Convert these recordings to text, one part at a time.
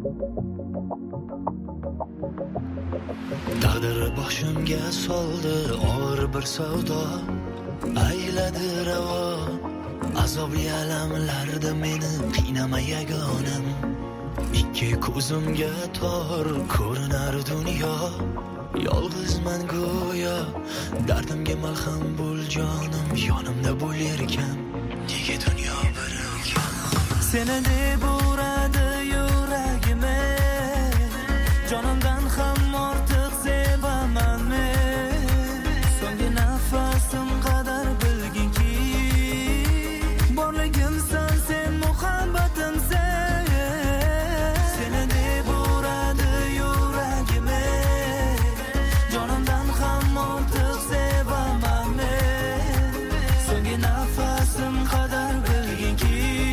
Taqdir boshimga soldi og'ir bir savdo, ayladi ravo azobli alamlarda meni qiynama yagonam. Ikki ko'zimga tor ko'rinar dunyo, yolg'izman go'yo, dardimga malham bo'l jonim, yonimda bo'larkan, nega dunyo bir ekan. Seni deb uradi yuragimni, jonimdan ham ortiq sevaman men. So'nggi nafasim qadar bilginki, borligimsan sen, muhabbatimsan. Seni deb uradi yuragimni, jonimdan ham ortiq sevaman men. So'nggi nafasim qadar bilginki,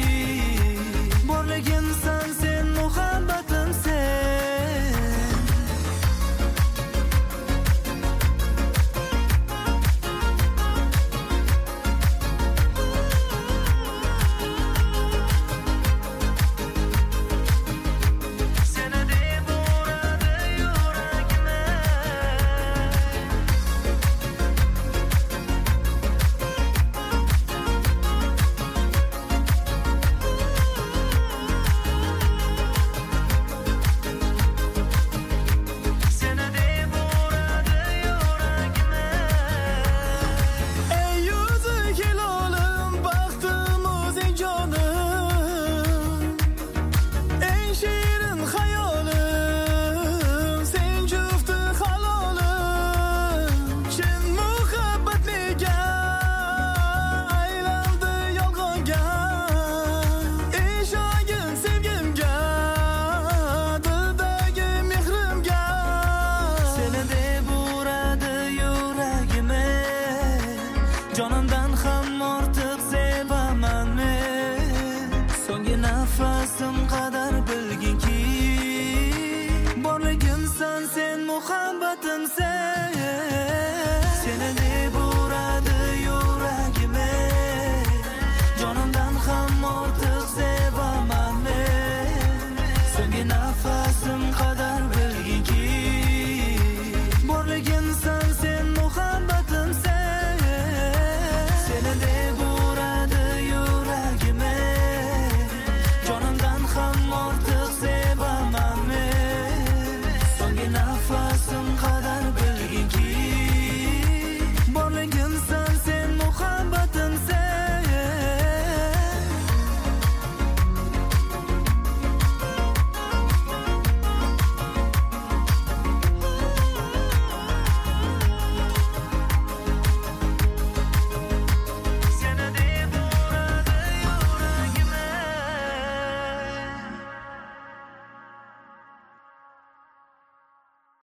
borligimsan sen, muhabbatimsan. Jonimdan ham ortiq sevaman men. So'nggi nafasim qadar bilginki, borligimsan sen, muhabbatimsan.